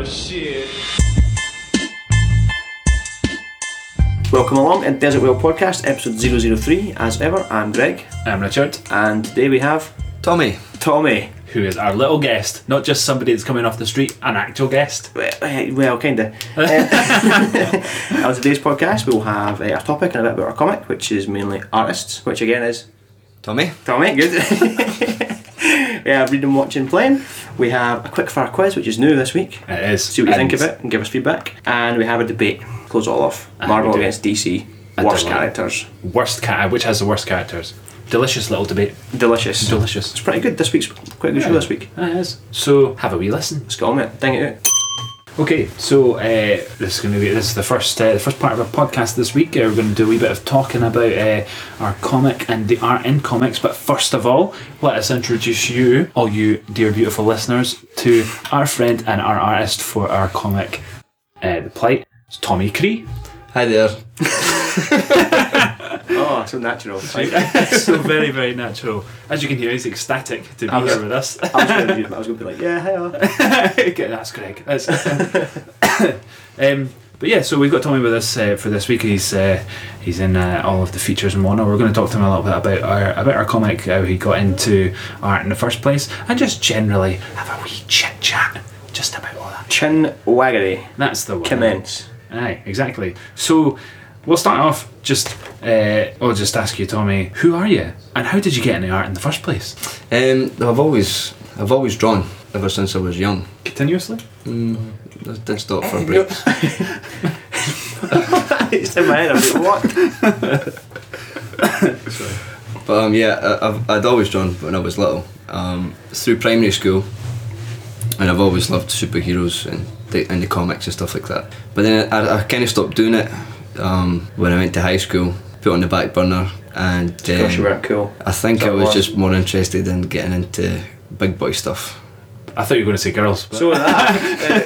shit. Welcome along in Desert Whale Podcast, episode 003. As ever, I'm Greg. I'm Richard. And today we have Tommy. Who is our little guest, not just somebody that's coming off the street, an actual guest. Well, kinda. On today's podcast, we'll have a topic and a bit about our comic, which is mainly artists, which again is Tommy, good. We have reading, watching, playing. We have a quick fire quiz, which is new this week. It is. See what you think of it and give us feedback. And we have a debate. Close it all off. Marvel against DC. Worst characters. Which has the worst characters? Delicious little debate. Delicious. It's Pretty good. This week's quite a good show this week. It is. So have a wee listen. Let's go on, mate. Ding it out. Okay, so this is the first part of our podcast this week. We're going to do a wee bit of talking about our comic and the art in comics. But first of all, let us introduce you, all you dear beautiful listeners, to our friend and our artist for our comic, The Plight. It's Tommy Cree. Hi there. Oh, so natural. It's so very, very natural. As you can hear, he's ecstatic to be here with us. I was going to be like, yeah, hello. Okay, that's Greg. But yeah, so we've got Tommy with us for this week. He's in all of the features and whatnot. We're going to talk to him a little bit about our comic, how he got into art in the first place, and just generally have a wee chit chat just about all that. Chin waggery. That's the one. Commence. Aye, exactly. So we'll start off I'll just ask you, Tommy, who are you and how did you get into art in the first place? I've always drawn ever since I was young. Continuously? I did stop for breaks. It's in my head. I'm like, what? But I'd always drawn when I was little. Through primary school, and I've always loved superheroes and the comics and stuff like that. But then I kind of stopped doing it when I went to high school, put it on the back burner, and Because you weren't cool. I think I was just more interested in getting into big boy stuff. I thought you were going to say girls. But So that.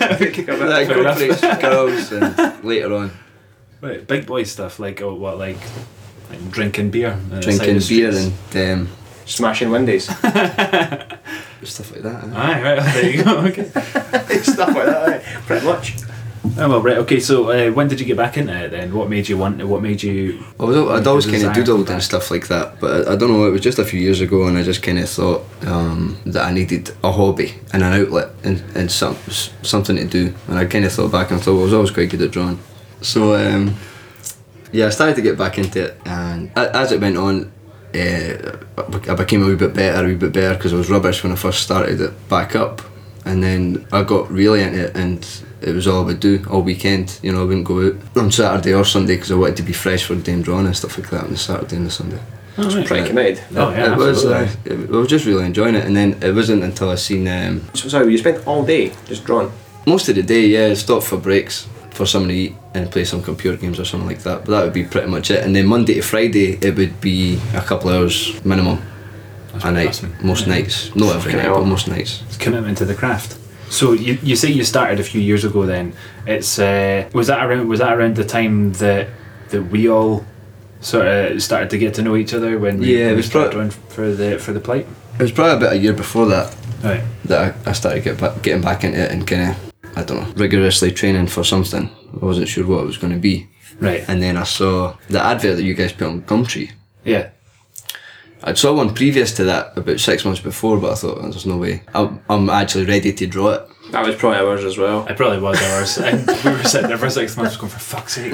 Girls and later on. Right, big boy stuff, like drinking beer? Drinking beer and Smashing windows. stuff like that. Aye, right, there you go, okay. Stuff like that, aye. Pretty much. Oh, well, right, okay, so when did you get back into it then? What made you want it? What made you... I'd always kind of doodled back? and stuff like that, but I don't know, it was just a few years ago and I just kind of thought that I needed a hobby and an outlet and something to do, and I kind of thought back and I thought, well, I was always quite good at drawing. So I started to get back into it, and as it went on, I became a wee bit better because I was rubbish when I first started it back up, and then I got really into it and it was all I would do all weekend. I wouldn't go out on Saturday or Sunday because I wanted to be fresh for the day I'm drawing and stuff like that on the Saturday and the Sunday. Oh, right. Pretty committed. Oh, yeah, I was just really enjoying it, and then it wasn't until I seen So you spent all day just drawing? most of the day, stop for breaks for something to eat and play some computer games or something like that, but that would be pretty much it. And then Monday to Friday it would be a couple of hours minimum a night, most nights, not every night but most nights. It's commitment to the craft. So you say you started a few years ago then. It's was that around the time that we all sort of started to get to know each other when it we was started drawing for the Plight? It was probably about a year before that Right. that I started getting back into it and kind of, I don't know, rigorously training for something. I wasn't sure what it was going to be. Right. And then I saw the advert that you guys put on Gumtree. Yeah. I saw one previous to that about 6 months before, but I thought there's no way I'm actually ready to draw it. That was probably ours as well. It probably was ours, and we were sitting there for 6 months going, for fuck's sake.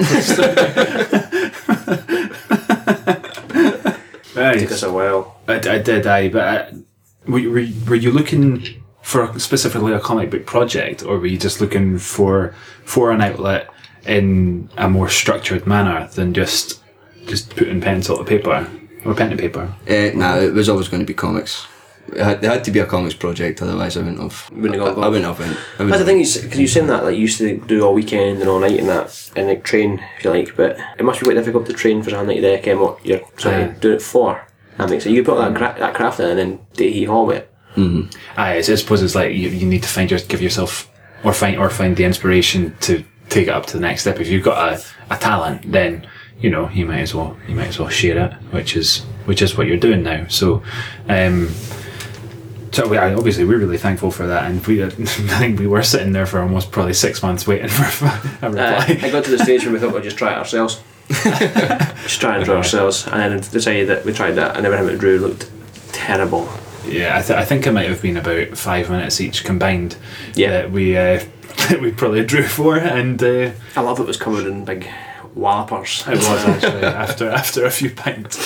Right. Took us a while. I did, but were you looking for specifically a comic book project, or were you just looking for an outlet in a more structured manner than just putting pencil to paper or pen to paper? Nah, it was always going to be comics. It had to be a comics project, otherwise I wouldn't have. Went. That's the thing is, because you're saying that, like, you used to do all weekend and all night and that, and like train if you like, but it must be quite difficult to train for something like that. And what you're doing it for. That makes sense. You put that craft in and then he haul it. Mm-hmm. I suppose it's like you need to find the inspiration to take it up to the next step. If you've got a talent, then you might as well share it, which is what you're doing now. So So obviously we're really thankful for that, and I think we were sitting there for almost probably 6 months waiting for a reply. I got to the stage where we thought we'd just try it ourselves. Just try and draw ourselves, and then decided that we tried that, and everything we drew looked terrible. Yeah, I think it might have been about 5 minutes each combined. Yeah. That we we probably drew for, and I love it was covered in big wallopers. it was actually after a few pints.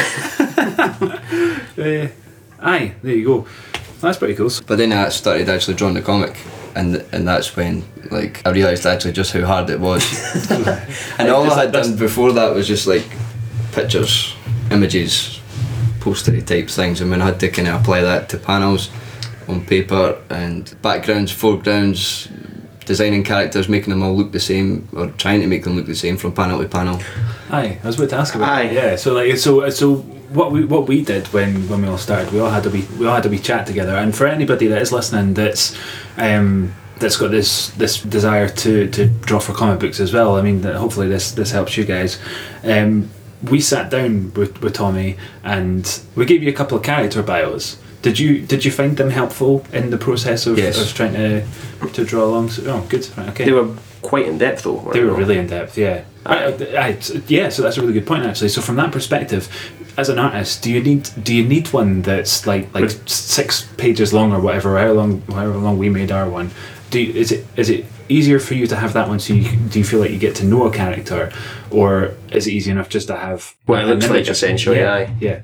Aye, there you go. That's pretty cool. But then I started actually drawing the comic, and that's when like I realised actually just how hard it was. And all I had done before that was just like pictures, images, postery type things, and when I had to kind of apply that to panels on paper and backgrounds, foregrounds, designing characters, making them all look the same, or trying to make them look the same from panel to panel. Aye, I was about to ask about Aye. that. Yeah, so what we did when we all started, we all had a wee chat together. And for anybody that is listening, that's got this desire to draw for comic books as well. I mean, hopefully this helps you guys. We sat down with Tommy and we gave you a couple of character bios. Did you find them helpful in the process of, Yes. of trying to draw along? Oh, good. Right, okay. They were quite in depth though. weren't They were really in depth, yeah. Yeah, so that's a really good point actually. So from that perspective, as an artist, do you need one that's like 6 pages long or whatever, however long we made our one? Is it easier for you to have that one so do you feel like you get to know a character, or is it easy enough just to have? Well, it looks an like image? essentially, aye. Yeah.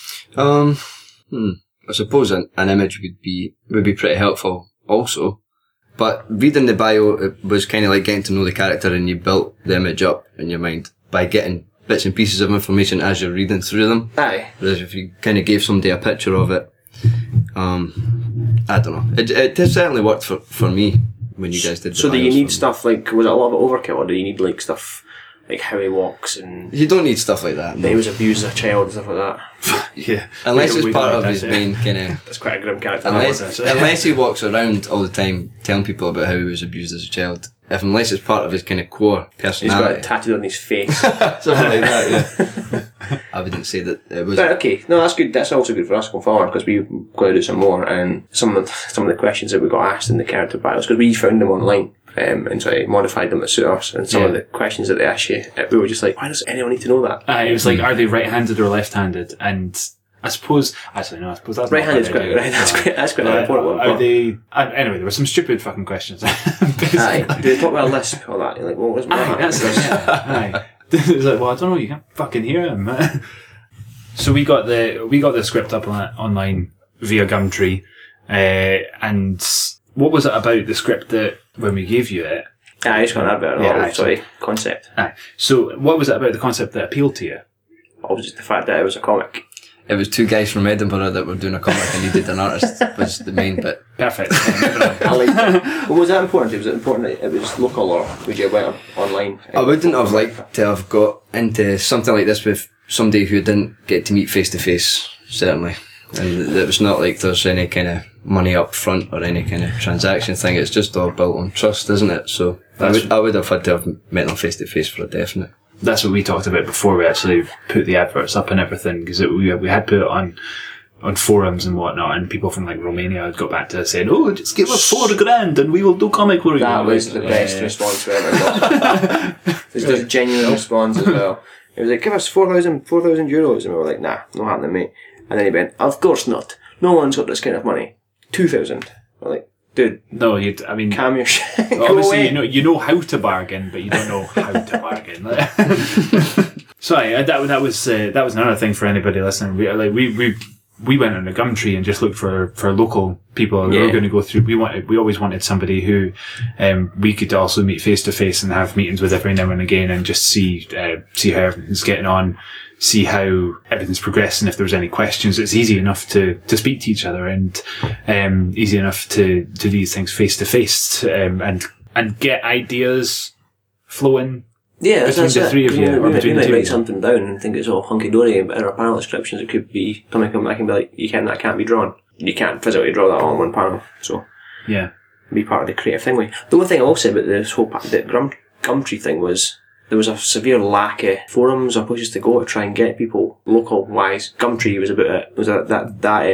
I suppose an image would be pretty helpful also, but reading the bio, it was kind of like getting to know the character, and you built the image up in your mind by getting bits and pieces of information as you're reading through them. Aye. Whereas if you kind of gave somebody a picture of it, I don't know. It certainly worked for me when you guys did the So do you bios need for me. stuff like, was it a lot of overkill, or do you need like stuff like how he walks and You don't need stuff like that. that he No. was abused as a child and stuff like that? Yeah. Unless We it's part don't of like his that, main kind of... That's quite a grim character. Unless he walks around all the time telling people about how he was abused as a child. Unless it's part of his kind of core He's got personality. it tattooed on his face. Something like that, yeah. I wouldn't say that it was... But okay, no, that's good. That's also good for us going forward, because we've got to do some more, and some of the questions that we got asked in the character bios, because we found them online. And so I modified them to suit us, and some of the questions that they asked you, we were just like, why does anyone need to know that? It was like, are they right-handed or left-handed? And I suppose that's not Right-handed's a bad quite idea. right. That's quite an important one. Are but- they? Anyway, there were some stupid fucking questions. Aye. Do they talk about a lisp or that? You're like, well, what does Aye, that's it. Yeah. Aye. It's like, well, I don't know. You can't fucking hear him. So we got the script up online via Gumtree, and what was it about the script that when we gave you it? I just got that bit. Yeah, Concept. Aye. So what was it about the concept that appealed to you? Or was just the fact that it was a comic? It was 2 guys from Edinburgh that were doing a comic and needed an artist, was the main bit. Perfect. I liked it. But was that important? Was it important that it was local, or would you went online? I wouldn't have liked to have got into something like this with somebody who didn't get to meet face to face, certainly. And it was not like there's any kind of money up front or any kind of transaction thing. It's just all built on trust, isn't it? So I would have had to have met them face to face for a definite. That's what we talked about before we actually put the adverts up and everything, because we had put it on forums and whatnot, and people from like Romania had got back to us saying, "Oh, just give us $4,000 and we will do comic for you." That was the best response we ever got. It was a genuine response as well. It was like, give us 4,000 euros, and we were like, nah, not happening, mate. And then he went, of course not. No one's got this kind of money. 2,000. We're like, dude, No, calm your shit. Go obviously away. you know how to bargain, but you don't know how to bargain. Sorry, that was another thing for anybody listening. We went on a Gumtree and just looked for local people who were going to go through. We always wanted somebody who we could also meet face to face and have meetings with every now and again, and just see how everything's getting on, see how everything's progressing. If there was any questions, it's easy enough to speak to each other, and easy enough to do these things face to face, and get ideas flowing. Yeah, between that's the it. three of you, or We between the might two of write you. something down and think it's all hunky-dory, but in our panel descriptions it could be something I can be like, that can't be drawn. You can't physically draw that all in one panel, so Yeah. be part of the creative thing. The one thing I will say about this whole Gumtree thing was there was a severe lack of forums or places to go to try and get people local wise. Gumtree was about it. Was that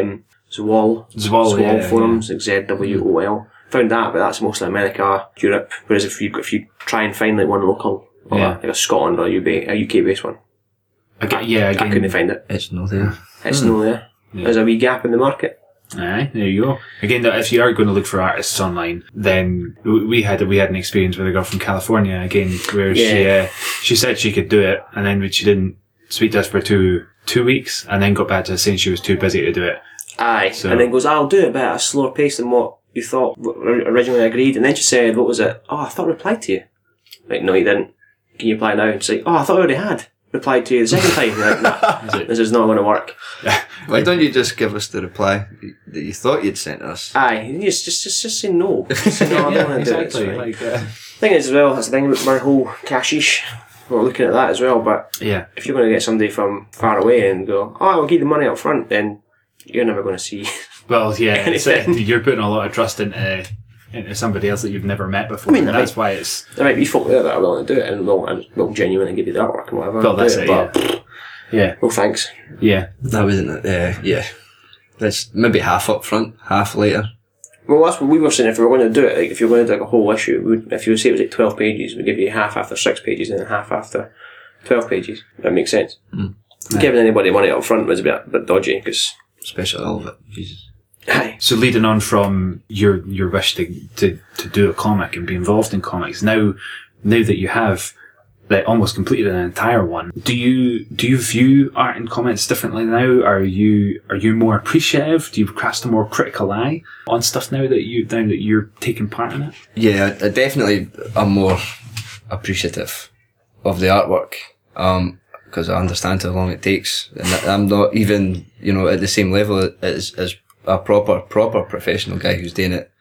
Zwol yeah, forums, like ZWOL. Found that, but that's mostly America, Europe. Whereas if you try and find like one local, or like a Scotland or a UK based one, I couldn't find it. It's not there. It's not there. Yeah. There's a wee gap in the market. Aye, there you go. Again, if you are going to look for artists online, then we had an experience with a girl from California again, where she said she could do it, and then she didn't speak to us for two weeks, and then got back to us saying she was too busy to do it. Aye, and then goes, I'll do it, but at a slower pace than what you thought originally agreed. And then she said, what was it? Oh, I thought I replied to you. Like, no, you didn't. Can you reply now? And she's like, oh, I thought I already had replied to you the second time. You're like, nah, this is not going to work. Why don't you just give us the reply that you thought you'd sent us? Aye, just say no. Just say no, I don't want to do it. Exactly. Right. Thing is, as well, that's the thing with my whole cashish. We're looking at that as well, but if you're going to get somebody from far away and go, oh, I'll give you the money up front, then you're never going to see. Well, yeah, you're putting a lot of trust into somebody else that you've never met before. I mean, that's why it's... There might be folk there that are willing to do it and will genuinely give you the artwork and whatever. Well, that's it, yeah. Well, thanks. Yeah. That wasn't it. Yeah. That's maybe half up front, half later. Well, that's what we were saying. If we were going to do it, like if you were going to do like a whole issue, if you would say it was like 12 pages, we'd give you half after 6 pages and then half after 12 pages. That makes sense. Giving anybody money up front was a bit dodgy, because... Especially all of it. Jesus. Aye. So leading on from your wish to do a comic and be involved in comics, now that you have like almost completed an entire one, do you view art and comics differently now? Are you more appreciative? Do you cast a more critical eye on stuff now that you're taking part in it? Yeah, I definitely am more appreciative of the artwork, because I understand how long it takes, and I'm not even, at the same level as a proper professional guy who's doing it,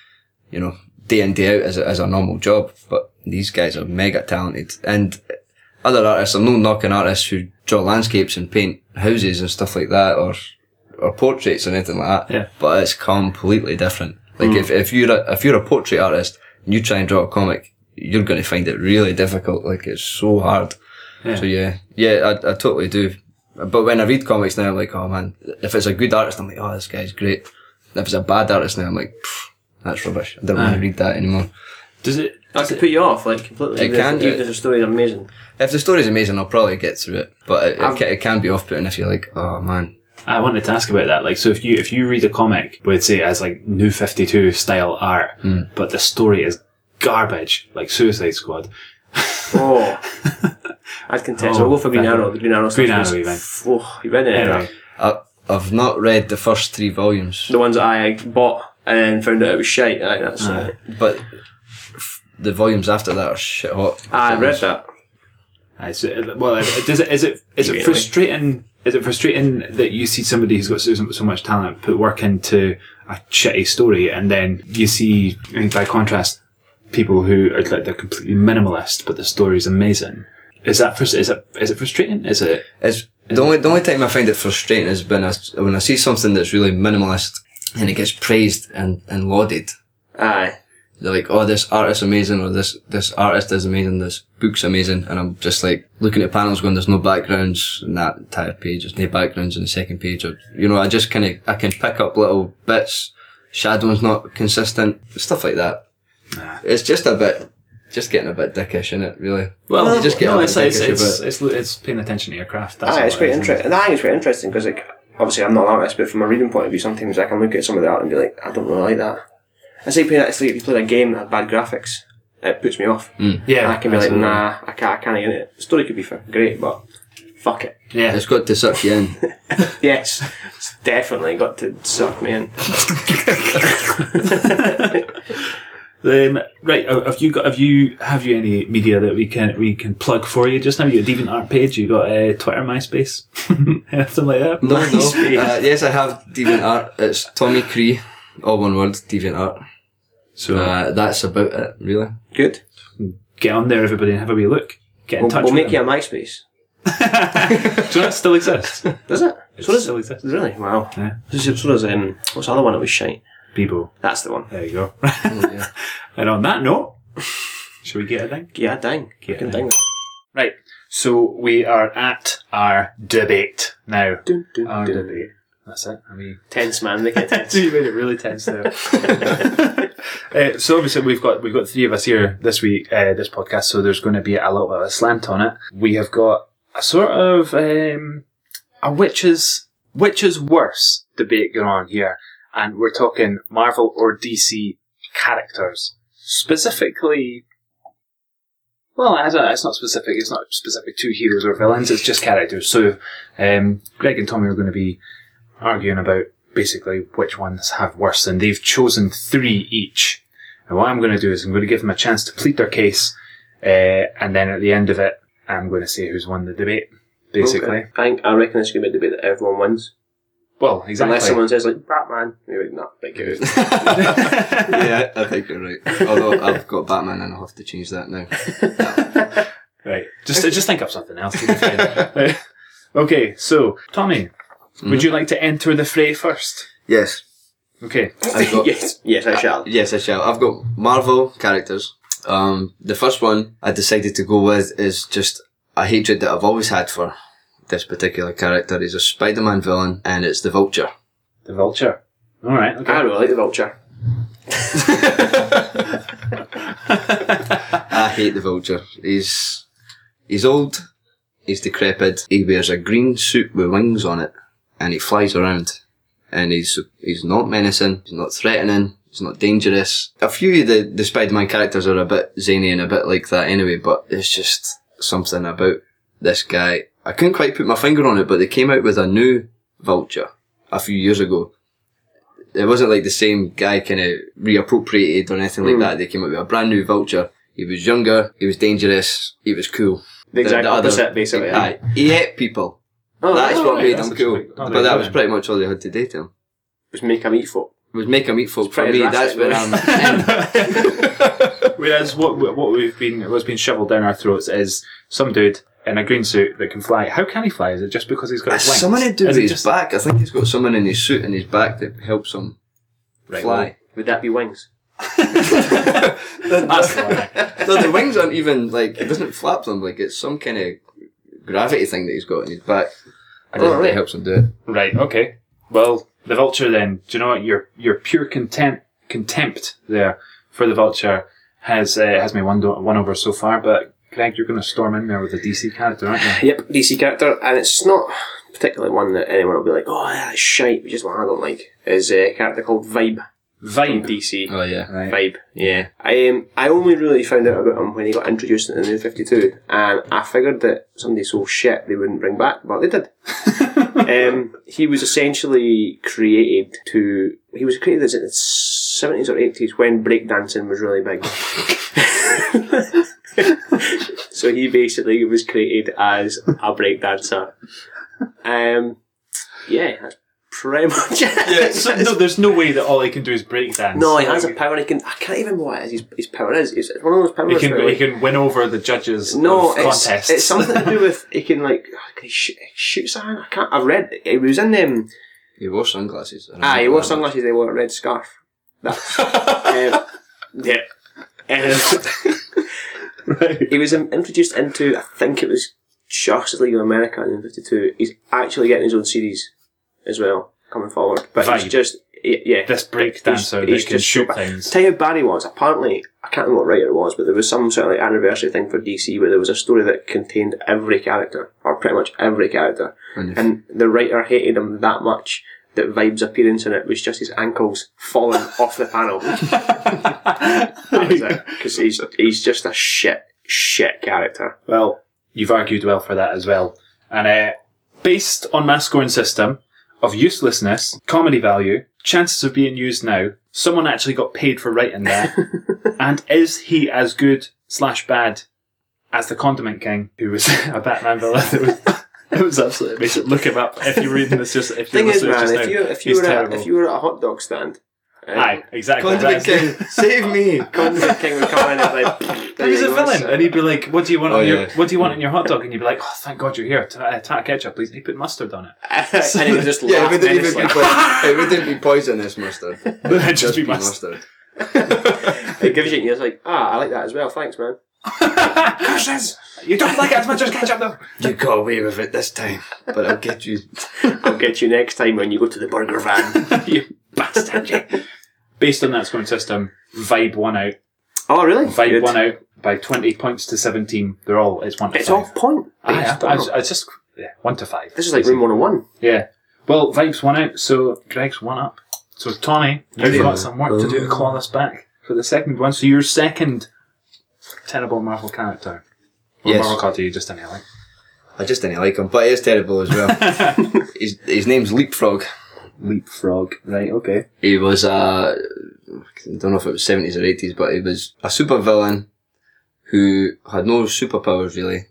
day in, day out as a normal job. But these guys are mega talented. And other artists, I'm not knocking artists who draw landscapes and paint houses and stuff like that, or portraits or anything like that. Yeah. But it's completely different. Like if you're a portrait artist and you try and draw a comic, you're going to find it really difficult. Like, it's so hard. Yeah. So I totally do. But when I read comics now, I'm like, oh man, if it's a good artist, I'm like, oh, this guy's great. If it's a bad artist now, I'm like, that's rubbish. I don't want to read that anymore. Does it put you off, like, completely? It can. Even if the story's amazing. If the story's amazing, I'll probably get through it. But it can be off-putting if you're like, oh man. I wanted to ask about that. Like, so if you read a comic, we'd say as like New 52 style art, but the story is garbage, like Suicide Squad. Oh. I'd contest. I'll go for Green Arrow. The Green Arrow stuff. Green Arrow, even. You read it? Anyway. I've not read the first 3 volumes. The ones that I bought and then found out it was shite. Aye, that's but the volumes after that are shit hot. I read that. Is it frustrating? Is it frustrating that you see somebody who's got so much talent put work into a shitty story, and then you see, I mean, by contrast, people who are like, they're completely minimalist, but the story's amazing? Is it frustrating? Is it? It's the only time I find it frustrating is when I see something that's really minimalist and it gets praised and lauded. Aye. They're like, oh, this artist's amazing, or this artist is amazing, this book's amazing, and I'm just like looking at panels going, there's no backgrounds in that entire page, there's no backgrounds in the second page, or I just I can pick up little bits, shadowing's not consistent, stuff like that. It's just getting a bit dickish, isn't it, really? Well, you just get it's paying attention to your craft. That's it's quite interesting. I think it's quite interesting because, like, obviously I'm not an artist, but from a reading point of view, sometimes I can look at some of the art and be like, I don't really like that. It's like if you played a game that had bad graphics, it puts me off. Yeah, I can be like, nah, I can't get it. The story could be great, but fuck it. Yeah, it's got to suck you in. Yes, it's definitely got to suck me in. Right, have you any media that we can plug for you just now? You got a DeviantArt page, you got Twitter, MySpace, anything like that? No. Yes, I have DeviantArt. It's Tommy Cree, all one word, DeviantArt. So that's about it, really. Good. Get on there, everybody, and have a wee look. Get in touch. We'll with make you a MySpace. So that still exists? Does it? Still exists. Really? Wow. Yeah. So does what's the other one that was shite? Bebo. That's the one. There you go. Yeah. And on that note, shall we get a ding? Yeah, dang. Get can a ding. Right. So we are at our debate now. Dun, dun, Our dun. debate. That's it. I mean, Tense, man. They get tense. you made it really tense there. So obviously we've got three of us here this week, this podcast. So there's going to be a little bit of a slant on it. We have got a sort of a which is worse debate going on here, and we're talking Marvel or DC characters specifically. Well, it's not specific. It's not specific to heroes or villains. It's just characters. So Greg and Tommy are going to be arguing about basically which ones have worse, and they've chosen 3 each. And what I'm going to do is I'm going to give them a chance to plead their case, and then at the end of it, I'm going to say who's won the debate, basically. Okay. I reckon it's going to be a debate that everyone wins. Well, exactly. Unless someone says, like, Batman. You're like, nah, big it. Yeah, I think you're right. Although I've got Batman and I'll have to change that now. Right. Just think of something else. You'll be fine. Okay, so, Tommy, would you like to enter the fray first? Yes. Okay. Yes, I shall. Yes, I shall. I've got Marvel characters. The first one I decided to go with is just a hatred that I've always had for this particular character. He's a Spider-Man villain, and it's the Vulture. The Vulture. Alright, okay. I really like the Vulture. I hate the Vulture. He's old, he's decrepit, he wears a green suit with wings on it, and he flies around. And he's not menacing, he's not threatening, he's not dangerous. A few of the Spider-Man characters are a bit zany and a bit like that anyway, but it's just something about this guy. I couldn't quite put my finger on it, but they came out with a new Vulture a few years ago. It wasn't like the same guy kind of reappropriated or anything like that. They came out with a brand new Vulture. He was younger, he was dangerous, he was cool. The exact opposite, basically. He ate people. Oh, that's what made that's him cool. But that was pretty much all they had to do to him. Was make him eat folk. Was make him eat folk. For pretty me, drastic, that's where I'm. Whereas what's been shoveled down our throats is some dude in a green suit that can fly. How can he fly? Is it just because he's got wings? Someone to do Is with it his back. I think he's got someone in his suit and his back that helps him fly. Would that be wings? That's the one. No, the wings aren't even like, it doesn't flap them, like it's some kind of gravity thing that he's got in his back. I don't think it helps him do it. Right, okay. Well, the Vulture then, do you know what? Your pure contempt there for the Vulture has me won over so far, but Greg, you're going to storm in there with a DC character, aren't you? Yep, DC character, and it's not particularly one that anyone will be like, oh, that's shite, which is one I don't like, is a character called Vibe. From DC. Oh yeah. Right. Vibe, yeah. I only really found out about him when he got introduced in the New 52, and I figured that somebody so shit they wouldn't bring back, but they did. He was essentially created in the 70s or 80s when breakdancing was really big. So he basically was created as a breakdancer. Yeah, that's pretty much it. Yeah, so, no, there's no way that all he can do is breakdance. No, he has a power. I can't even remember what his power is. It's one of those powers. He can win over the judges of contests. It's something to do with he can shoot something. I've read it. He was in them. He wore sunglasses. He wore sunglasses. They wore a red scarf. That's yeah. Right. He was introduced into, I think it was Justice League of America in 52. He's actually getting his own series as well coming forward, but Vibe. he's just this breakdancer that can shoot things. Tell you how bad he was. Apparently, I can't remember what writer it was, but there was some sort of anniversary thing for DC where there was a story that contained every character, or pretty much every character, and the writer hated him that much that Vibe's appearance in it was just his ankles falling off the panel. That was it, because he's just a shit character. Well, you've argued well for that as well, and based on my scoring system of uselessness, comedy value, chances of being used now, someone actually got paid for writing that, and is he as good / bad as the Condiment King, who was a Batman villain? It was absolutely amazing. Look him up if you're reading this. Just if you're listening, if you were at a hot dog stand. Aye, exactly. Condiment King, save me! Condiment King would come in and be like, he was a villain, and he'd be like, "What do you want in your hot dog?" And you'd be like, "Oh, thank God you're here. Tat ketchup, please." And he put mustard on it. And he would just laugh. It wouldn't be poisonous mustard. It'd just be mustard. It gives you, and you're like, I like that as well. Thanks, man. Curses! You don't like it as much as ketchup, though. You got away with it this time, but I'll get you. I'll get you next time when you go to the burger van. You bastard, you. Based on that scoring system, Vibe won out. Oh, really? Vibe Good. won out by 20 points to 17. It's 1 to 5. It's off point. It's just 1 to 5. This is like room 101. Yeah. Well, Vibe's won out, so Greg's one up. So Tommy, you've got some work to do to claw this back for the second one. So your second terrible Marvel character. Or Yes. Marvel character you just didn't like. I just didn't like him, but he is terrible as well. his name's Leapfrog. Leapfrog. Right, okay. He was I don't know if it was 70s or 80s, but he was a super villain who had no superpowers really.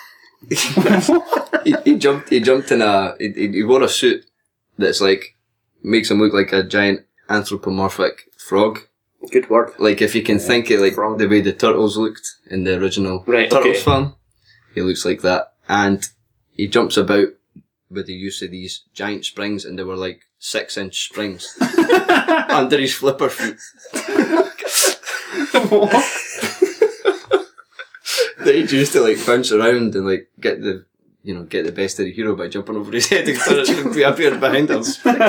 He jumped in he wore a suit that's like, makes him look like a giant anthropomorphic frog. Good word. Like if you can think it like frog. the way the turtles looked in the original Turtles film, he looks like that. And he jumps about with the use of these giant springs, and they were like 6-inch springs under his flipper feet. That he used to like bounce around and like get the best of the hero by jumping over his head and turning appearing behind him.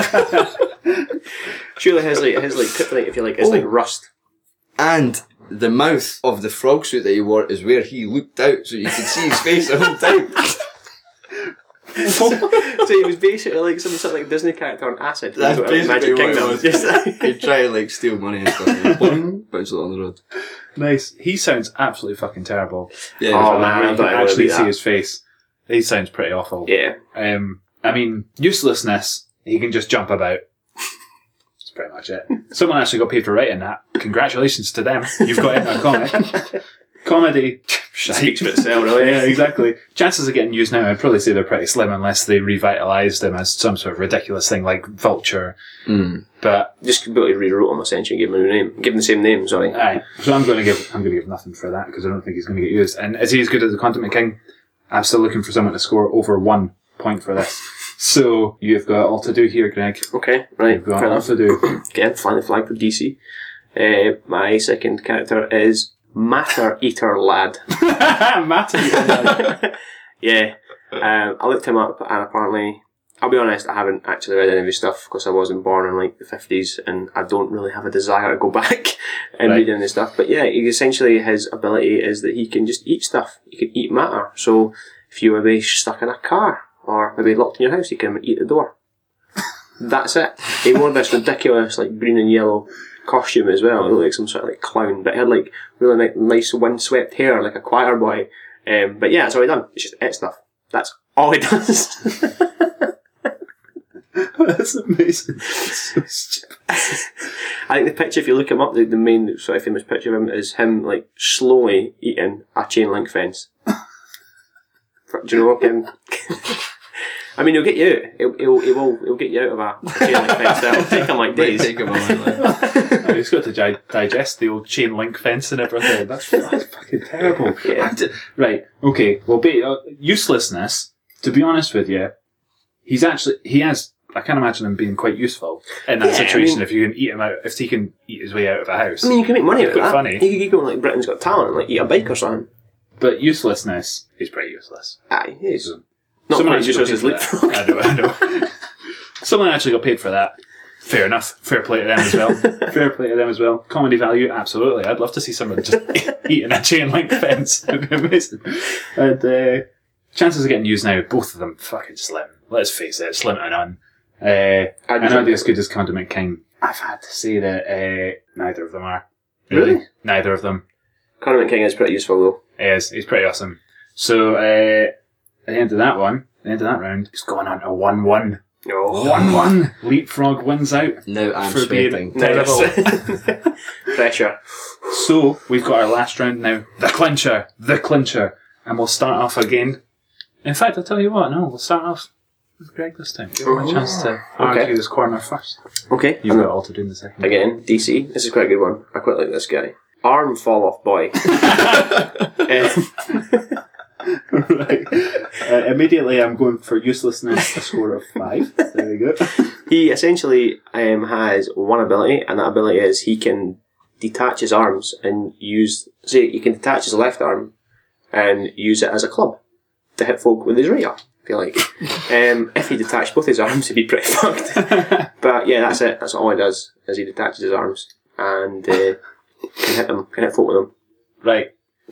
Surely his kryptonite, if you like, is like rust. And the mouth of the frog suit that he wore is where he looked out, so you could see his face the whole time. So he was basically like some sort of like Disney character on acid. That's Like basically Magic what it Kingdom. was. Just He'd try to like steal money and stuff, and boing, bounce it on the road. Nice. He sounds absolutely fucking terrible. Yeah, Oh, it was man. You I can thought I would actually be see that. his face. He sounds pretty awful. yeah. I mean, uselessness. He can just jump about. That's pretty much it. Someone actually got paid for writing that. Congratulations to them. You've got it in a comic. Comedy. Speaks for itself, really. Yeah, exactly. Chances of getting used now, I'd probably say they're pretty slim unless they revitalised them as some sort of ridiculous thing like Vulture. But Just completely rewrote him essentially, give him a new name. Give him the same name, sorry. aye, so I'm going to give nothing for that because I don't think he's going to get used. And is he as good as the Condiment King? I'm still looking for someone to score over 1 point for this. So you've got all to do here, Greg. Okay, right. You've got Fair all enough. to do. Again, flying the flag for DC. My second character is Matter Eater Lad. Matty. Yeah. I looked him up and apparently, I'll be honest, I haven't actually read any of his stuff because I wasn't born in like the 50s and I don't really have a desire to go back and read any stuff. But yeah, essentially his ability is that he can just eat stuff. He can eat matter. So if you were maybe stuck in a car or maybe locked in your house, he can eat the door. That's it. He wore this ridiculous like green and yellow costume as well. It looked like some sort of like clown, but he had like really nice windswept hair like a choir boy. But yeah, that's all he done. It's just eat stuff. That's all he does. That's amazing. So stupid. I think the picture, if you look him up, the main sort of famous picture of him is him like slowly eating a chain link fence. Do you know what him? I mean, he'll get you out. He'll get you out of a chain link fence. That'll take him like days. Take him a while. He's got to digest the old chain link fence and everything. That's fucking terrible. Yeah. Right. Okay. Well, uselessness. To be honest with you, he has. I can't imagine him being quite useful in that Yeah, situation. I mean- if you can eat him out, if he can eat his way out of a house. I mean, you can make money out of Quite that. funny. You could go on like Britain's Got Talent and like eat a bike or something. But uselessness is pretty useless. Aye, it is. Not Someone quite as actually useless got as paid for Leapfrog. that. I know. Someone actually got paid for that. Fair enough. Fair play to them as well. Fair play to them as well. Comedy value, absolutely. I'd love to see someone just eating a chain link fence. It'd be amazing. And chances of getting used now, both of them fucking slim. Let's face it, slim to none. I know they're as good as Condiment King. I've had to say that neither of them are. Really? Neither of them. Condiment King is pretty useful though. He's pretty awesome. So, at the end of that round, he's going on to 1-1. Oh. 1-1. Leapfrog wins out. Now I'm For being- sweating. Terrible. Pressure. So, we've got our last round now. The clincher. And we'll start off again. In fact, I'll tell you what, no, we'll start off with Greg this time. Give him a chance to argue this corner first. Okay. You've got all to do in the second. Again, DC. This is quite a good one. I quite like this guy. Arm fall off boy. Right. Immediately, I'm going for uselessness, a score of 5. There we go. He essentially has one ability, and that ability is he can detach his arms and say he can detach his left arm and use it as a club to hit folk with his right arm, if you like. If he detached both his arms, he'd be pretty fucked. But yeah, that's it. That's all he does, is he detaches his arms and can hit folk with them. Right.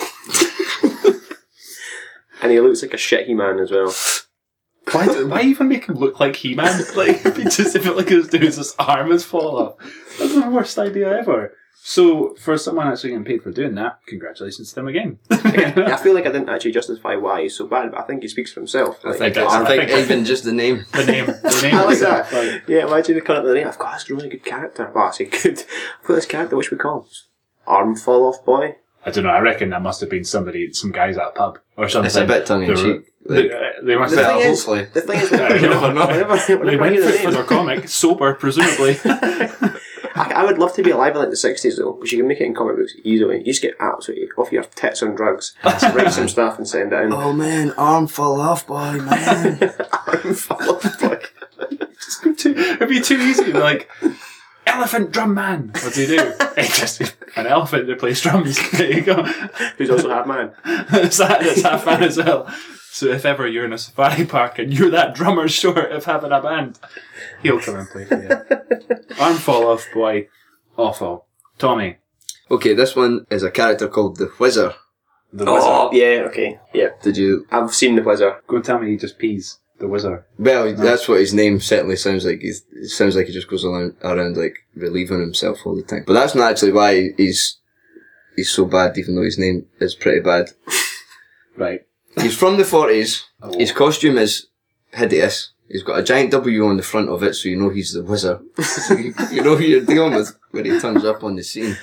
And he looks like a shit He-Man as well. Why even make him look like He-Man? Like, if it like his arm has fallen off. That's the worst idea ever. So, for someone actually getting paid for doing that, congratulations to them again. I feel like I didn't actually justify why he's so bad, but I think he speaks for himself. I think even just the name. The name. I like that. Yeah, imagine the coming up with the name. I've got this really good character. Well, I say good. I've got this character, what should we call him? Arm fall off boy? I don't know, I reckon that must have been some guys at a pub or something. It's a bit tongue-in-cheek. They must have... Hopefully. The thing is, you never know. They went for their comic, sober, presumably. I would love to be alive in like the 60s though, because you can make it in comic books easily. You just get absolutely off your tits on drugs, write some stuff and send it in. Oh man, arm fall off boy, man. Arm fall off boy. It'd be too easy. Like, elephant drum man. What do you do? It's just an elephant that plays drums. There you go. Who's also half man. That's half man as well. So if ever you're in a safari park and you're that drummer short of having a band, he'll come and play for you. Arm fall off boy. Awful. Tommy. Okay, this one is a character called the Whizzer. The Wizard. Oh, yeah, okay. Yeah. Did you... I've seen the Whizzer. Go tell me he just pees. The Wizard. Well, that's what his name certainly sounds like. It sounds like he just goes around like relieving himself all the time. But that's not actually why he's so bad, even though his name is pretty bad. Right. He's from the 40s. Oh. His costume is hideous. He's got a giant W on the front of it, so you know he's the Wizard. So you know who you're dealing with when he turns up on the scene.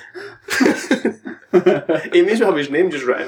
He may as well have his name just written.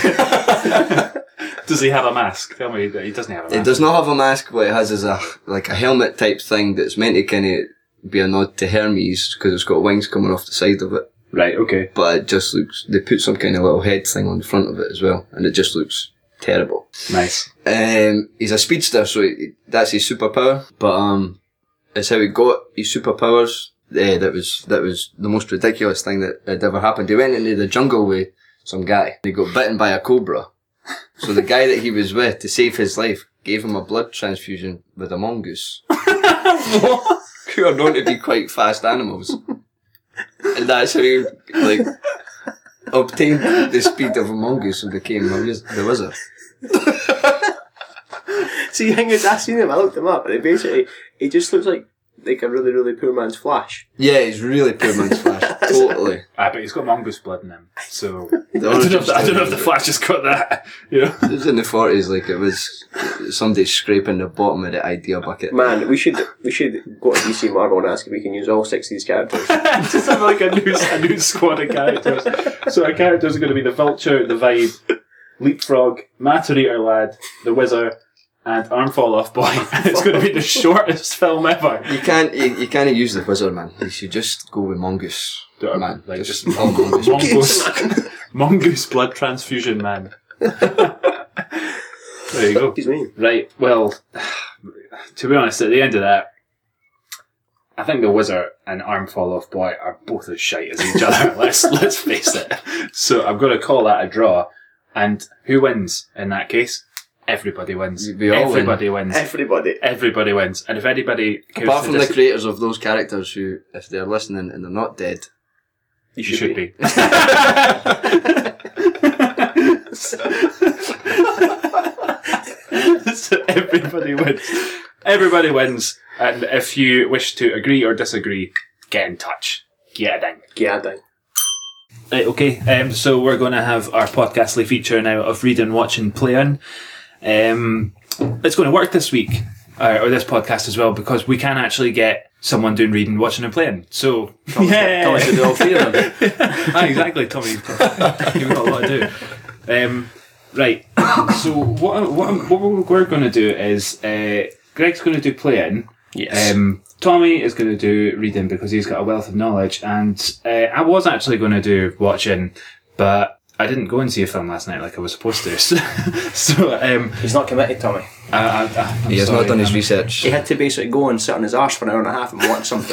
Does he have a mask? Tell me that he doesn't have a mask. It does not have a mask. What it has is a helmet type thing that's meant to kind of be a nod to Hermes because it's got wings coming off the side of it. Right, okay. But it just looks... They put some kind of little head thing on the front of it as well, and it just looks terrible. Nice. He's a speedster, so that's his superpower. But it's how he got his superpowers. That was the most ridiculous thing that had ever happened. He went into the jungle with some guy. He got bitten by a cobra. So the guy that he was with, to save his life, gave him a blood transfusion with a mongoose. What? Who are known to be quite fast animals. And that's how he, obtained the speed of a mongoose and became the Wizard. See, the thing is, I seen him, I looked him up, and he just looks like a really, really poor man's Flash. Yeah, he's really poor man's Flash. Totally. But he's got mongoose blood in him, so I origin don't know if the Flash has got that. You know, it was in the 40s, it was somebody scraping the bottom of the idea bucket. Man, we should go to DC Marvel and ask if we can use all 6 of these characters. just have like a new squad of characters. So our characters are going to be the Vulture, the Vibe, Leapfrog, Matter Eater Lad, the Wizard, and Arm Fall Off Boy. It's going to be the shortest film ever. You can't use the Wizard, man. You should just go with Mongoose. Man, like just mongoose blood transfusion man. There you go. Excuse me. Right, well, to be honest, at the end of that, I think the Wizard and Arm Fall Off Boy are both as shite as each other. Let's face it. So I'm going to call that a draw. And who wins in that case? Everybody wins. Everybody wins. Everybody wins. And if anybody apart from the creators of those characters who, if they're listening and they're not dead, you should be. So everybody wins. Everybody wins. And if you wish to agree or disagree, get in touch. Get it in. Right, okay. So we're going to have our podcastly feature now of reading, watching, playing. It's going to work this week, or this podcast as well, because we can actually get someone doing reading, watching and playing. So, Thomas should do all 3 of them. Exactly, Tommy. You've got a lot to do. Right, so what we're going to do is Greg's going to do playing. Yes. Tommy is going to do reading because he's got a wealth of knowledge, and I was actually going to do watching, but I didn't go and see a film last night like I was supposed to. So He's not committed, Tommy. I'm He has sorry, not done his I'm- research. He had to basically go and sit on his arse for an hour and a half and watch something.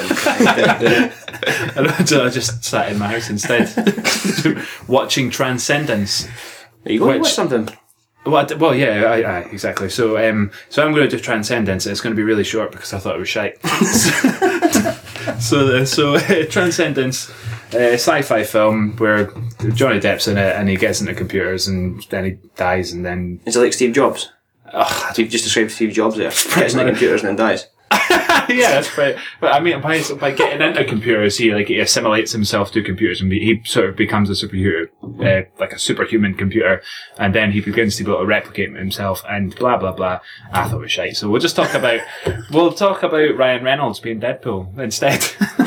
So I just sat in my house instead, watching Transcendence. There you go. Which- Watch something. Well, yeah, exactly. So I'm going to do Transcendence. It's going to be really short because I thought it was shite. So Transcendence, sci-fi film where Johnny Depp's in it and he gets into computers and then he dies and then. Is it like Steve Jobs? Ugh, You've just described Steve Jobs there. Gets into computers and then dies. yeah, that's right. But I mean, by getting into computers, he assimilates himself to computers and he sort of becomes a superhero, like a superhuman computer, and then he begins to be able to replicate himself and blah blah blah. I thought it was shite. So we'll talk about Ryan Reynolds being Deadpool instead.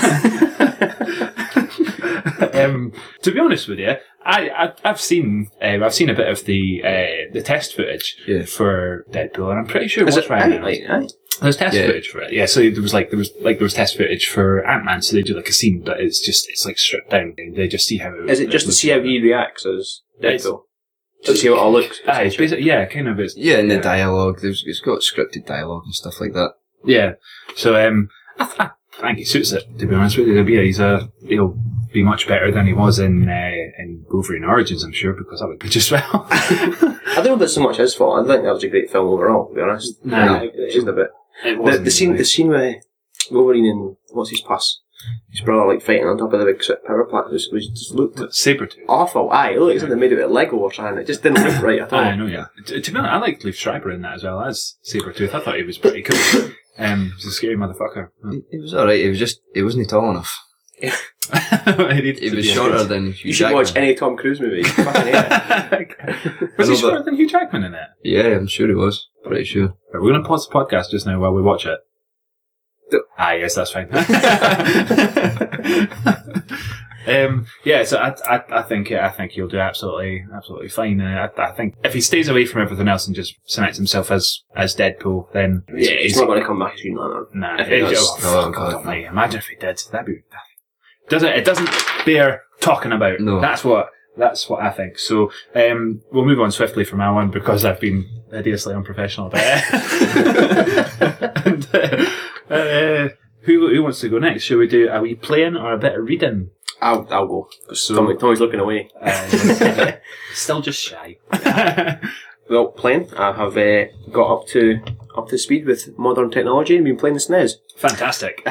To be honest with you, I've seen a bit of the test footage for Deadpool, and I'm pretty sure it was Ryan Reynolds. There's test footage for it, yeah. So there was test footage for Ant-Man. So they do like a scene, but it's like stripped down. They just see how it. Is it just to see how he reacts as Deadpool? To see how it all looks? It's basically, yeah, kind of is. Yeah, and the dialogue. It's got scripted dialogue and stuff like that. Yeah. So I think he suits it. To be honest with you, he'll be much better than he was in Wolverine Origins, I'm sure, because that would be just well. I don't know if it's so much his fault. I think that was a great film overall, to be honest. No. It isn't a bit. The scene where Wolverine and what's his puss, his brother, like fighting on top of the big power plant, just looked Sabretooth. awful. Aye, it looked like something made out of Lego or something. It just didn't look right at all. I know, yeah. To be honest, I liked Liev Schreiber in that as well as Sabretooth. I thought he was pretty cool. He's a scary motherfucker. It was alright. It wasn't tall enough. It was shorter than Hugh You should Jackman. watch any Tom Cruise movie. You fucking hate it. Was he shorter than Hugh Jackman in it? Yeah, I'm sure he was. Pretty sure. Right, we're going to pause the podcast just now while we watch it. Yes, that's fine. Yeah, so I think he'll do absolutely fine. I think if he stays away from everything else and just cements himself as Deadpool, then He's not going to come back as Green Lantern. Nah, If he does. Oh, God, God. mate, imagine if he did. That'd be. It doesn't bear talking about. No. That's what I think. So we'll move on swiftly from my one because I've been hideously unprofessional about it. And, who wants to go next? Shall we do a wee playing or a bit of reading? I'll go. So- Tommy's looking away. Still just shy. Well, playing. I have got up to speed with modern technology and been playing the SNES. Fantastic.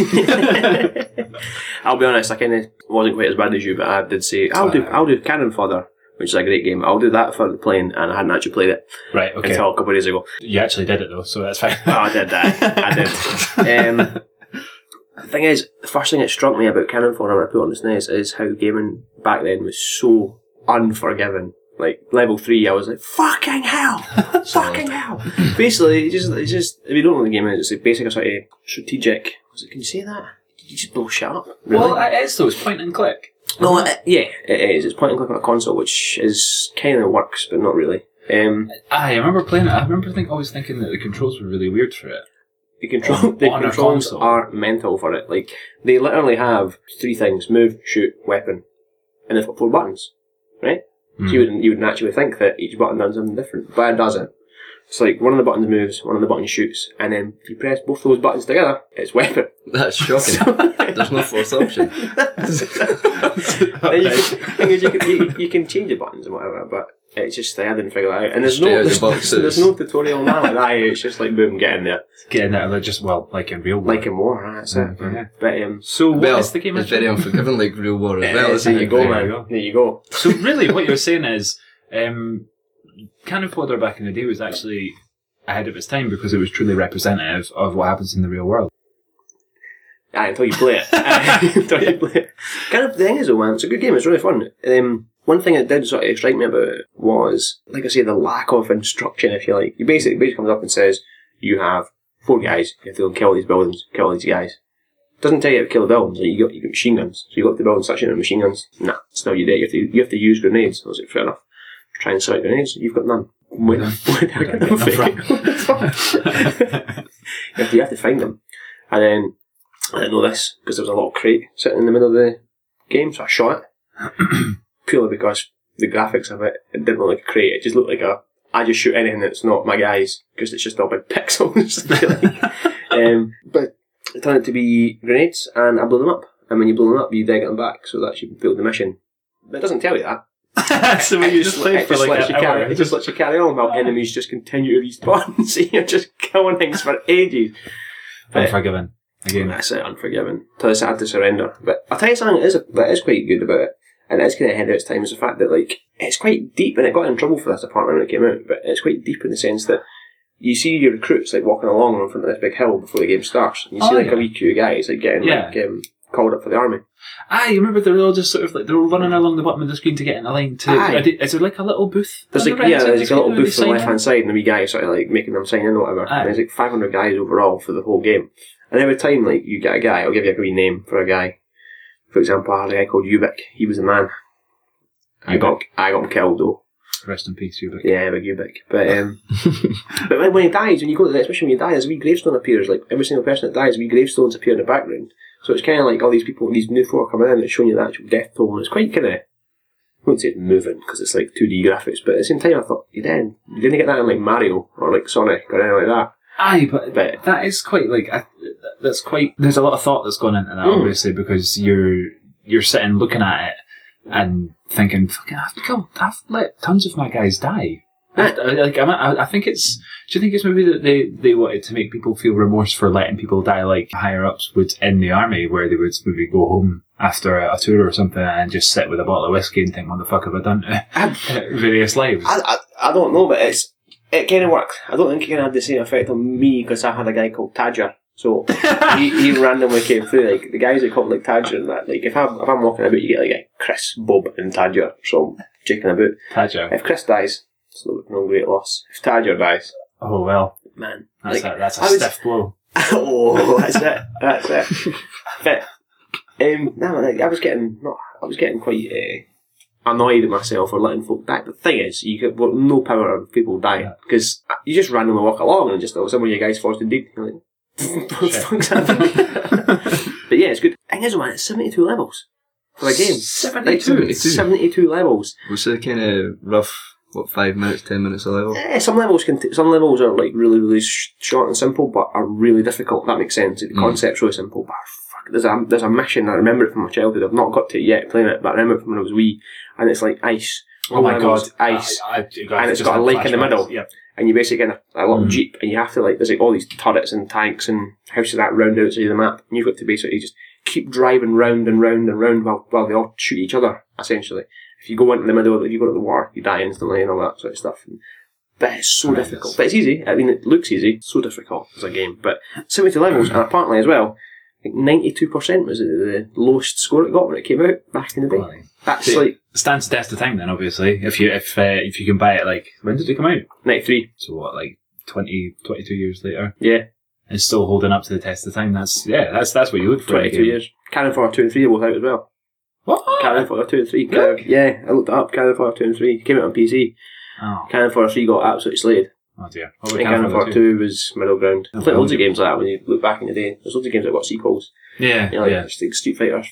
I'll be honest, I kind of wasn't quite as bad as you, but I did say I'll do Cannon Fodder, which is a great game. I'll do that for the playing, and I hadn't actually played it Right. Okay. until a couple of days ago. You actually did it though, so that's fine. Oh, I did that. I did. The thing is, the first thing that struck me about Cannon Fodder when I put it on the SNES is how gaming back then was so unforgiving. Like level 3, I was like, "Fucking hell, fucking hell!" Basically, it's just if you don't know the game is, it's basically a sort of strategic. Can you say that? Did you just bullshit up? Really? Well, it is though. It's point and click. No, yeah, it is. It's point and click on a console, which is kind of works, but not really. I remember playing it. I remember always thinking that the controls were really weird for it. The controls On a controls console. are mental for it. Like they literally have 3 things: move, shoot, weapon, and they've got 4 buttons, right? So you would naturally think that each button does something different, but it doesn't. It's like one of the buttons moves, one of the buttons shoots, and then if you press both those buttons together, it's weapon. That's shocking. There's no fourth option. you can change the buttons and whatever, but it's just I didn't figure that out. And there's Straight out the no box, there's no tutorial now like that. It's just like boom, get in there, Getting out of it just like in real world. like in war. That's it. Yeah. But So what Well, is the game? it's very unforgiving, like real war as well. there Isn't you it? go, There you man. go. There you go. So really, what you're saying is, Cannon Fodder back in the day was actually ahead of its time because it was truly representative of what happens in the real world. Aye, until you play it. Until you play it. Kind of the thing is though, man, it's a good game, it's really fun. One thing that did sort of strike me about it was, like I say, the lack of instruction, if you like. He basically comes up and says, you have 4 guys, you have to go and kill these buildings, kill all these guys. Doesn't tell you how to kill the buildings, like you got machine guns, so you got the buildings such with machine guns. Nah, it's not you there, you have to use grenades. I was like, fair enough. Try and select grenades, you've got none. Where do I get them from? You have to find them. And then, I didn't know this, because there was a little crate sitting in the middle of the game, so I shot it. Purely because the graphics of it, it didn't look like a crate. It just looked like I just shoot anything that's not my guys, because it's just all big pixels. But it turned out to be grenades, and I blew them up. And when you blow them up, you then get them back, so that you failed the mission. But it doesn't tell you that. So when you just played for like an hour. It just lets you carry on while enemies just continue to respawn. So you're just killing things for ages. Unforgiven. Again. That's it, Unforgiven. Till it's had to surrender. But I'll tell you something that is quite good about it, and it's kind of ahead of its time, is the fact that like it's quite deep, and it got in trouble for this apparently when it came out, but it's quite deep in the sense that you see your recruits like walking along in front of this big hill before the game starts. And you see a wee queue of guys like getting called up for the army. You remember they were all just sort of like they were running along the bottom of the screen to get in a line to. Is there like a little booth? There's like there's a little booth on the left hand side, and a wee guy sort of like making them sign in or whatever. And there's like 500 guys overall for the whole game. And every time like you get a guy, I'll give you a wee name for a guy. For example, I had a guy called Ubik. He was the man. I got him killed though. Rest in peace, Ubik. Yeah, big Ubik. But but when he dies, when you go to the next mission, when you die, there's a wee gravestone appears. Like every single person that dies, wee gravestones appear in the background. So it's kind of like all these people, these new folk coming in, and it's showing you the actual death toll. And it's quite kind of, I wouldn't say it's moving because it's like 2D graphics, but at the same time, I thought you didn't get that in like Mario or like Sonic or anything like that. But that is quite like that's quite. There's a lot of thought that's gone into that, obviously, because you're sitting looking at it and thinking, "Fucking, I've let tons of my guys die." I think it's. Do you think it's maybe that they wanted to make people feel remorse for letting people die, like higher ups would in the army, where they would maybe go home after a tour or something and just sit with a bottle of whiskey and think, "What the fuck have I done to various lives?" I don't know, but it kind of works. I don't think it can have the same effect on me because I had a guy called Tadger. So he randomly came through. Like the guys that called like Tadger and that. Like if I'm walking about, you get like a Chris, Bob, and Tadger. So I'm checking about. Tadger. If Chris dies, it's no great loss. If Tadger dies, oh well, man, that's a stiff blow. Oh, that's it. But I was getting quite annoyed at myself for letting folk die. But the thing is, you get no power of people dying because you just randomly walk along and just some of your guys forced indeed. You're like, what the fuck's happening? But yeah, it's good. And here's one, it's 72 levels for a game. 72 levels. What's the kind of rough? 5 minutes, 10 minutes a level? Some levels are like really, really short and simple, but are really difficult. That makes sense. The concept's really simple, but there's a mission. I remember it from my childhood. I've not got to it yet playing it, but I remember it from when I was wee. And it's like ice. Oh my god, ice! And it's got a lake in the middle. Yep. And you basically get a little jeep, and you have to there's like all these turrets and tanks and houses that round outside the map, and you've got to basically just keep driving round and round and round while they all shoot each other. Essentially. If you go into the middle, if you go to the war, you die instantly and all that sort of stuff. But it's so difficult. But it's easy. I mean, it looks easy. It's so difficult as a game. But 72 levels, and apparently as well, I think 92% was the lowest score it got when it came out back in the day. That's like stands the test of time then, obviously. If you can buy it, like, when did it come out? 93. So what, like 22 years later? Yeah. It's still holding up to the test of time. That's what you look for. 22 years. Cannon Fodder 2 and 3 are both out as well. What? Cannon Fodder 2 and 3. Really? Yeah, I looked it up. Cannon Fodder 2 and 3 came out on PC. Oh. Cannon Fodder 3 got absolutely slayed. Oh dear. I think Cannon Fodder 2 was middle ground. I played loads of games like that when you look back in the day. There's loads of games that got sequels. Yeah. Like Street Fighter.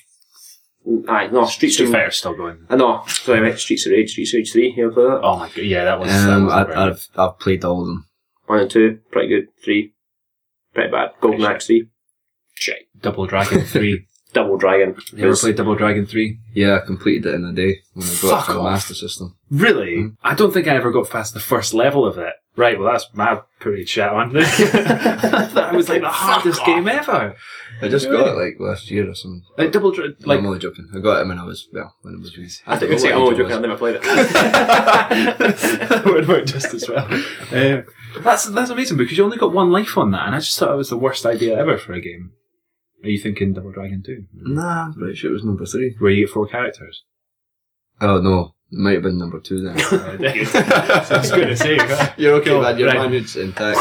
Street Fighter's still going. No, sorry mate, Streets of Rage 3. You ever play that? Oh my god, yeah, that was. I've played all of them. 1 and 2, pretty good. 3, pretty bad. Golden Axe 3, shit. Double Dragon 3. Double Dragon. You ever played Double Dragon 3? Yeah, I completed it in a day when I got it for the Master System. Really? Mm-hmm. I don't think I ever got past the first level of it. Right, well that's my pretty chat on it. That was like the hardest game ever. I just got it like last year or something. Double Dragon. I'm only joking. I got it when I was youth. I think I'm only joking. I've never played it. That would work just as well. That's amazing because you only got one life on that, and I just thought it was the worst idea ever for a game. Are you thinking Double Dragon 2? Nah, I'm pretty sure it was number 3. Where you get 4 characters? Oh no, it might have been number 2 then. Sounds good to say. You're okay, man. Your managed's intact.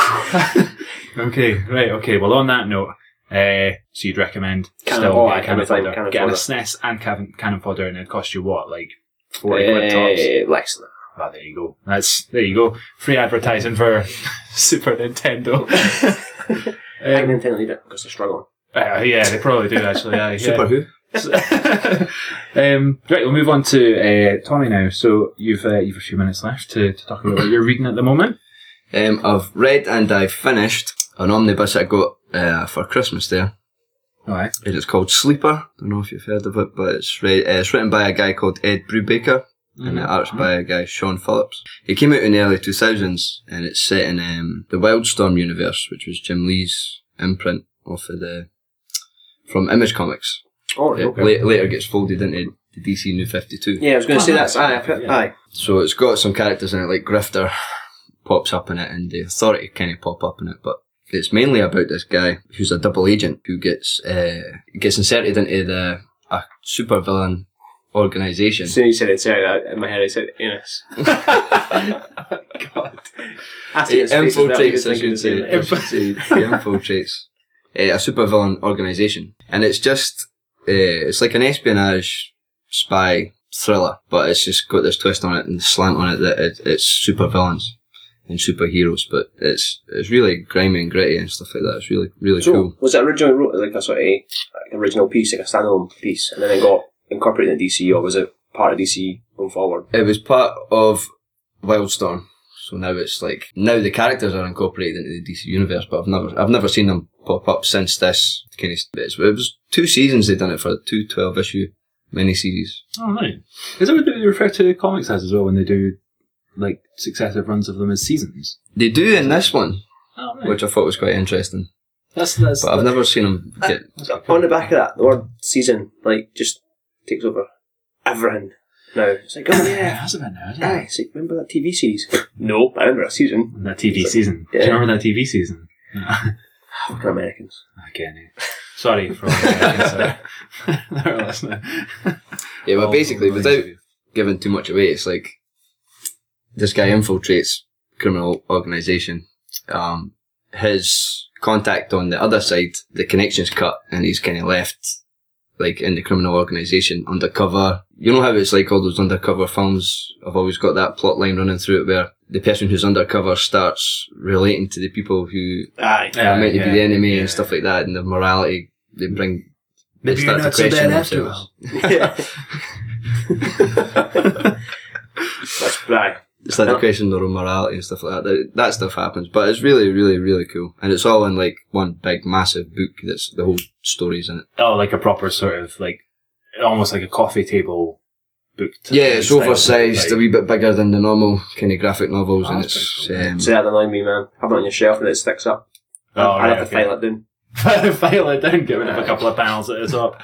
Okay. Well, on that note, so you'd recommend Cannon Fodder, getting a SNES and Cannon Fodder, and it cost you what, like 40 quid tops? Less than that. Oh, there you go. Free advertising for Super Nintendo. I think Nintendo need it because they're struggling. Yeah, they probably do actually. Super who? Right, we'll move on to Tommy now. So you've a few minutes left to talk about what you're reading at the moment. I've read and I've finished an omnibus I got for Christmas there. Alright. And it's called Sleeper. I don't know if you've heard of it, but it's written by a guy called Ed Brubaker and art's by a guy, Sean Phillips. It came out in the early 2000s and it's set in the Wildstorm universe, which was Jim Lee's imprint off of from Image Comics. Oh, It okay. later gets folded into the DC New 52. Yeah, I was going to say that's aye. So it's got some characters in it, like Grifter pops up in it and the Authority kind of pop up in it, but it's mainly about this guy who's a double agent who gets inserted into a supervillain organisation. As soon as you said it, in my head I said anus. God. He infiltrates, I should say. He infiltrates a supervillain organisation. And it's just, it's like an espionage spy thriller, but it's just got this twist on it and slant on it that it's supervillains and superheroes, but it's really grimy and gritty and stuff like that. It's really, really cool. Was it originally wrote as like a sort of original piece, like a standalone piece, and then it got incorporated in DC, or was it part of DC going forward? It was part of Wildstorm. So now it's like, now the characters are incorporated into the DC universe, but I've never seen them pop up since this kind of, it was 2 seasons they'd done it for, 2 12-issue miniseries. Oh, right. Is that what they refer to comics as well when they do, like, successive runs of them as seasons? They do in this one, Oh, right. which I thought was quite interesting. But But I've never seen them get... On the back of that, the word season, like, just takes over everything now. It's like, oh Yeah, it yeah. has a bit now, hasn't Aye, it? it's like, remember that TV series? No, I remember that season. That TV season. Yeah. Do you remember that TV season? Fucking Americans. Again, sorry for all the Americans that are listening. Yeah, but All basically, the without ways giving too much away, it's like, this guy infiltrates criminal organisation. His contact on the other side, the connection's cut, and he's kind of left, like, in the criminal organisation, undercover. You know how it's like all those undercover films? I've always got that plot line running through it where the person who's undercover starts relating to the people who Aye. are meant to be the enemy yeah. and stuff like that, and their morality, they Maybe start you're not to so question bad after themselves. That's right. They start to question their own morality and stuff like that. That stuff happens, but it's really, really, really cool. And it's all in like one big, massive book that's the whole story's in it. Oh, like a proper sort of like, almost like a coffee table book. Yeah, it's style, oversized, like- a wee bit bigger than the normal kind of graphic novels, Oh, and that's it's, pretty So that annoyed me, man. Have it on your shelf and it sticks up. Oh, I'd right, have to okay. file it down. File it down, give it up a couple of panels at the top.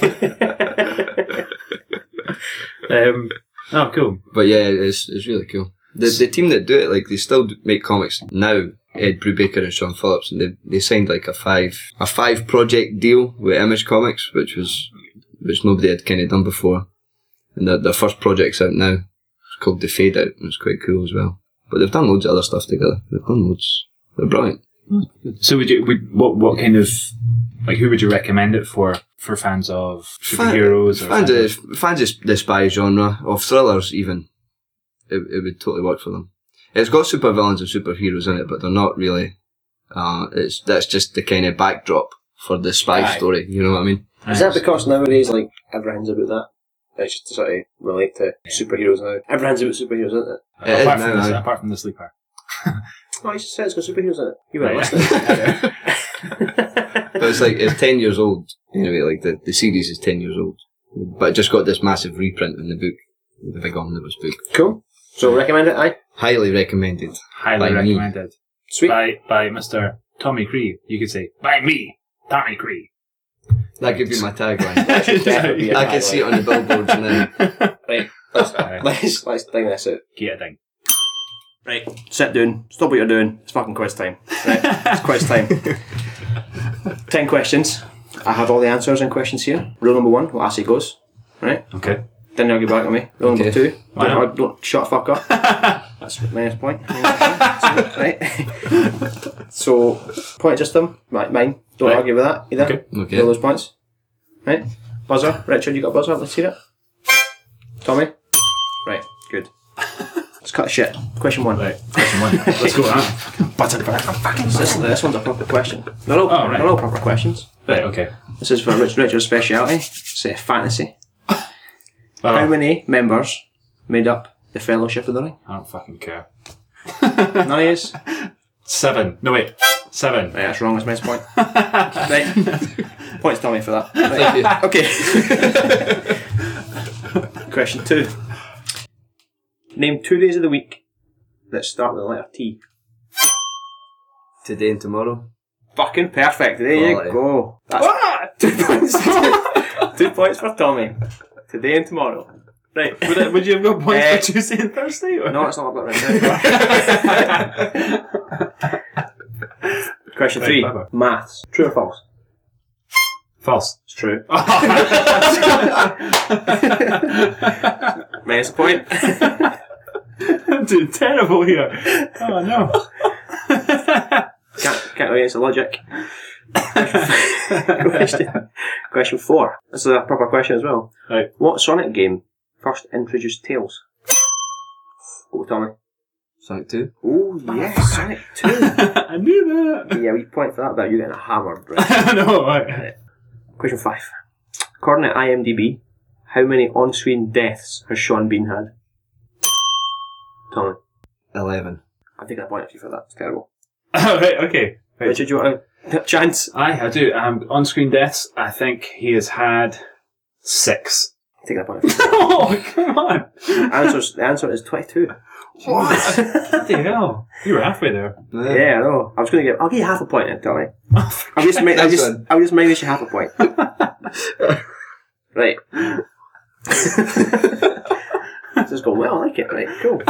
Oh, cool. but yeah, it's really cool. The team that do it, like, they still make comics now, Ed Brubaker and Sean Phillips, and they signed like a five project deal with Image Comics, which nobody had kind of done before. And their first project's out now. It's called The Fade Out, and it's quite cool as well. But they've done loads of other stuff together. They've done loads. They're brilliant. So what kind of, like, who would you recommend it for fans of superheroes? Fans of the spy genre, of thrillers even. It would totally work for them. It's got supervillains and superheroes in it, but they're not really. That's just the kind of backdrop for the spy story. You know what I mean? Is that because nowadays, like, everything's about that? It's just to sort of relate to superheroes now. Everything's about superheroes, isn't it? It is now, apart from the sleeper. Oh, you just said it's got superheroes in it. You weren't Right. listening. But it's 10 years old. Anyway, like the series is 10 years old. But it just got this massive reprint in the book. The big omnibus book. Cool. So recommend it, aye? Highly recommended. Highly By me. recommended. Sweet. By Mr. Tommy Cree. You could say, by me, Tommy Cree. That could be my tagline. That should definitely be a I can see it on the billboards now. Right, let's thing this out. Get it done. Right, sit down, stop what you're doing. It's fucking quiz time. Right, it's quiz time. 10 questions. I have all the answers and questions here. Rule number 1, what I say goes. Right? Okay. Then argue back at me. Rule number Okay. 2, Why not? don't shut the fuck up. That's minus point. Right? So, point system, mine. Don't Right. argue with that either. Okay. Okay. All those points. Right? Buzzer. Richard, you got a buzzer? Let's hear it. Tommy? Right, good. Let's cut shit. Question 1. Right. Question 1. Let's go with that. Button. This one's a proper question. They're all Oh, right. they're all proper questions. Right, okay. This is for Richard's speciality. It's fantasy. How many members made up the Fellowship of the Ring? I don't fucking care. None of yous? 7. No, wait. 7. Right, that's wrong. That's my point. Right. Points Tommy for that. Thank you. Okay. Question 2. Name 2 days of the week that start with the letter T. Today and tomorrow. Fucking perfect. There Quality. you go. That's 2 points. 2 points for Tommy. Today and tomorrow. Right. Would you have got points for Tuesday and Thursday? Or? No, it's not about right now. Question 3. Clever. Maths. True or false? False. It's true. Minus a point. I'm doing terrible here. Oh no. Can't go against the logic. Question 4. This is a proper question as well. Right. What Sonic game first introduced Tails? Go with Tommy. Sonic 2. Oh yes, Sonic 2. I knew that. Yeah, we point for that, but you're getting hammered, right? No, right. Question 5. According to IMDb, how many on-screen deaths has Sean Bean had? Tommy. 11. I'll take that point off you for that. It's terrible. Oh, right, okay. Right. Richard, do you want a chance? I do. On-screen deaths, I think he has had 6. Take that point off you. Oh, come on. The answer is 22. What? Bloody hell. You were halfway there. Yeah, I know. I'll give you half a point then, Tommy. I'll just minus you half a point. Right. This is going well, I like it. Right, cool.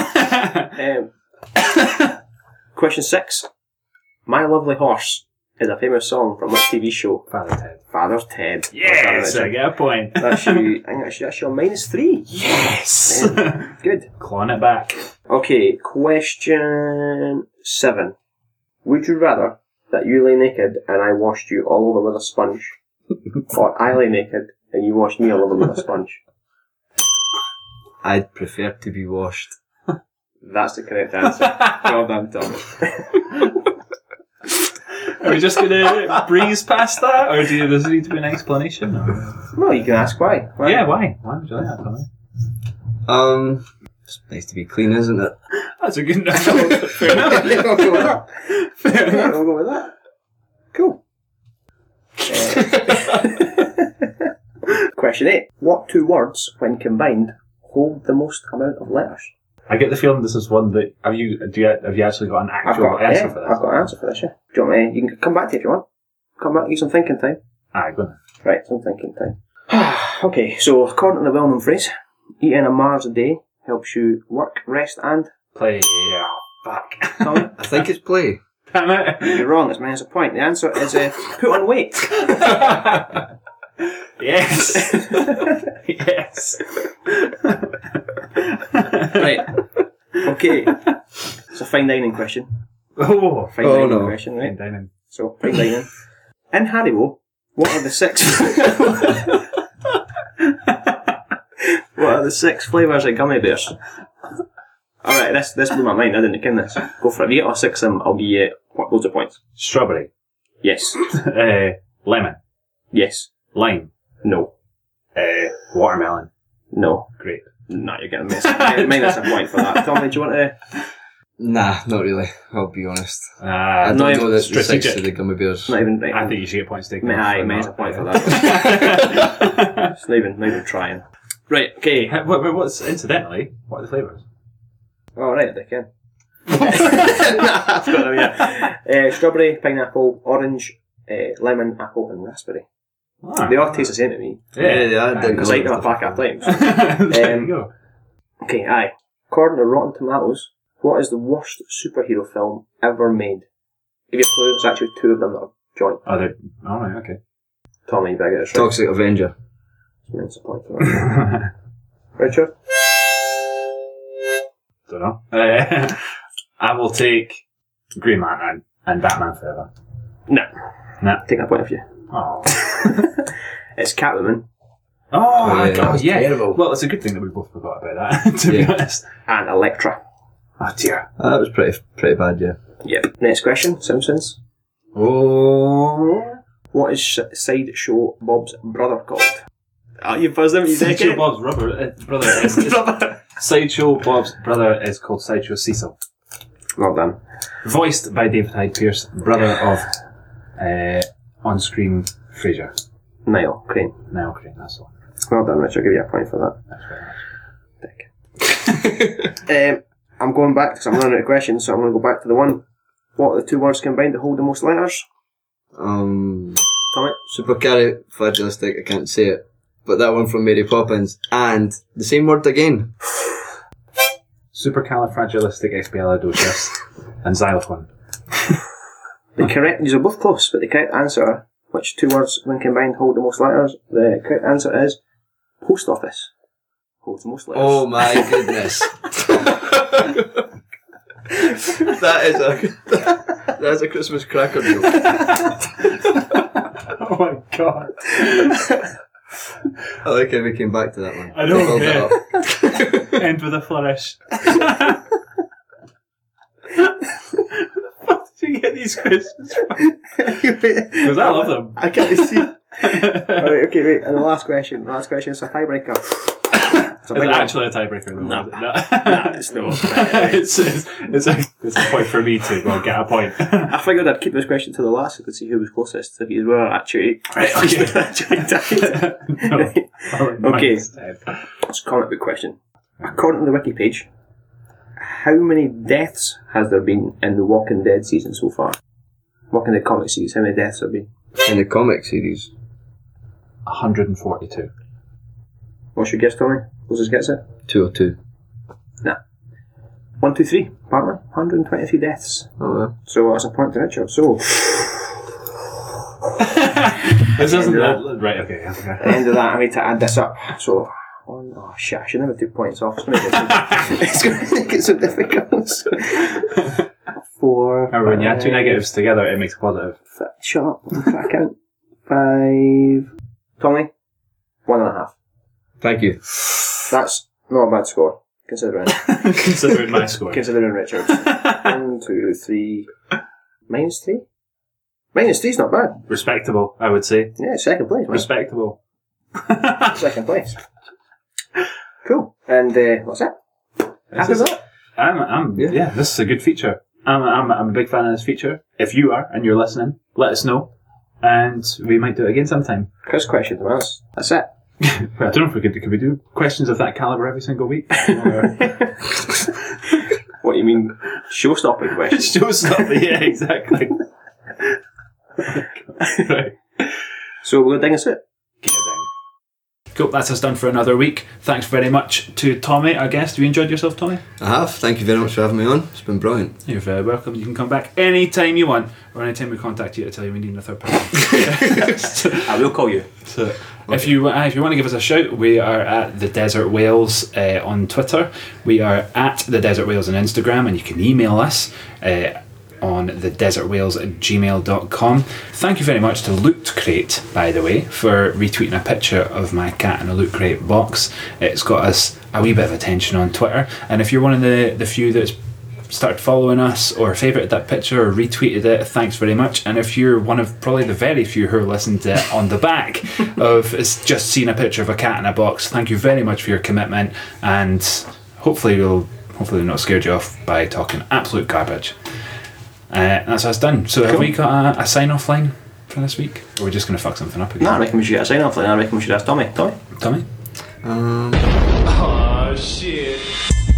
Question 6. My Lovely Horse is a famous song from which TV show? Father Ted. Father Ted. Yes, I get a point. That's you. I think that's your -3. Yes! Good. Clawing it back. Okay, question 7. Would you rather that you lay naked and I washed you all over with a sponge? Or I lay naked and you washed me all over with a sponge? I'd prefer to be washed. That's the correct answer. Well done, Tom. Are we just going to breeze past that? Or does there need to be an explanation? Or? Well, you can ask why. Yeah, why? Why would you like that, Tommy? It's nice to be clean, isn't it? That's a good enough. Fair enough. We'll go with that. Fair enough. We'll go with that. Cool. Question 8. What 2 words, when combined, hold the most amount of letters? I get the feeling this is one that have you actually got an actual answer for this? I've got an answer for this, yeah. Do you want me? You can come back to it if you want. Come back, use some thinking time. Aye, go on. Right, some thinking time. Okay, so according to the well-known phrase, eating a Mars a day helps you work, rest and... Play. Yeah. Fuck. Tommy? I think it's play. Damn it. You're wrong, it's minus a point. The answer is put on weight. Yes. Yes. Right. Okay. It's a fine dining question. Oh, Fine dining question, right? fine dining. So, fine dining. In Haribo, what are the 6... what are the 6 flavours of gummy bears? Alright, this blew my mind. I didn't ken this. Go for it. If you get all 6 of them, I'll give you loads of points. Strawberry. Yes. Lemon. Yes. Lime. No. Watermelon. No. Grape. No, you're getting minus a point for that. Tommy, do you want to... Nah, not really. I'll be honest. I don't not know the 6 strategic. of the gummy bears. Not even... I think you should get points taken. Aye, minus a point for that. It's not even trying. Right, okay. What's incidentally? What are the flavours? Oh, right, they can. I've got them, yeah. Strawberry, pineapple, orange, lemon, apple, and raspberry. Ah. They all taste the same to me. Yeah, I didn't Because I eat them a pack at a time. There you go. Okay, aye. According to Rotten Tomatoes, what is the worst superhero film ever made? Give you a clue, there's actually 2 of them that are joint. Oh, they're alright. Okay. Tommy, you better get this right. Toxic Avenger. Minus a point for that. Richard? Don't know. I will take Green Lantern and Batman Forever. No. No. Take that point off you. Oh. It's Catwoman Oh, yeah, God, that's yeah. terrible. Well, it's a good thing that we both forgot about that, to be honest. and Elektra. Oh, dear. That was pretty bad, yeah. Yep. Next question, Simpsons. Oh. What is Sideshow Bob's brother called? You buzzed him, you Sideshow Bob's brother Sideshow Bob's brother is called Sideshow Cecil. Well done. Voiced by David Hyde Pierce, brother of on-screen Fraser. Niall Crane. Niall Crane, that's the one. Well done, Rich. I'll give you a point for that. That's very much. Dick. I'm going back because I'm running out of questions, so I'm going to go back to the one. What are the two words combined to hold the most letters? Tommy? Supercalifragilistic, I can't say it. But that one from Mary Poppins. And the same word again. Supercalifragilisticexpialidocious and xylophone. These are both close, but the correct answer, which two words when combined hold the most letters, the correct answer is post office. Holds the most letters. Oh my goodness. that is a Christmas cracker joke. Oh my god. I like how we came back to that one. I know, Build it yeah. up. End with a flourish. Where did you get these questions from? Because I love them. I can't see. Alright, okay, wait. And the last question. The last question is a tiebreaker. Is it actually a tiebreaker though? No. No. It's not. It's a point for me to go and get a point. I figured I'd keep this question to the last so I could see who was closest. If you were actually. Right, okay. Okay. It's a comic book question. According to the wiki page, how many deaths has there been in the Walking Dead season so far? Walking Dead comic series, how many deaths have been? In the comic series. 142. What's your guess, Tommy? Closest gets it? 202. Nah. 1, 2, 3, partner. 123 deaths. Oh, well. So that's a point to Richard. So, This isn't that. right. Okay. at the end of that, I need to add this up. So, oh shit, I should never took points off. It's going to make it so difficult. 4. Remember, when you add two negatives together, it makes a positive. Shut up. I can't. 5. Tommy? 1.5. Thank you. That's not a bad score, considering. Considering my score. Considering Richard's. 1, 2, 3. Minus 3? Minus 3's not bad. Respectable, I would say. Yeah, second place, man. Respectable. Second place. Cool. And that's it. Happy with that? Yeah, this is a good feature. I'm a big fan of this feature. If you are and you're listening, let us know, and we might do it again sometime. Chris questions, man. That's it. I don't know if we could do questions of that caliber every single week. Or What you mean? Show-stopping questions? Showstopper, yeah, exactly. Right. So we're going to ding us it. Cool, that's us done for another week. Thanks very much to Tommy, our guest. Have you enjoyed yourself, Tommy? I have. Thank you very much for having me on. It's been brilliant. You're very welcome. You can come back anytime you want, or anytime we contact you to tell you we need a third person. I will call you. So, if you want to give us a shout, we are at the Desert Whales on Twitter. We are at the Desert Whales on Instagram, and you can email us on thedesertwhales@gmail.com. Thank you very much to Loot Crate, by the way, for retweeting a picture of my cat in a Loot Crate box. It's got us a wee bit of attention on Twitter, and if you're one of the few that's started following us or favorited that picture or retweeted it, thanks very much. And if you're one of probably the very few who listened to it on the back of it's just seeing a picture of a cat in a box, thank you very much for your commitment, and hopefully we've not scared you off by talking absolute garbage. That's us done. So have we got a sign-off line for this week? Or are we just going to fuck something up again? No, I reckon we should get a sign-off line. I reckon we should ask Tommy. Tommy? Um... Oh shit.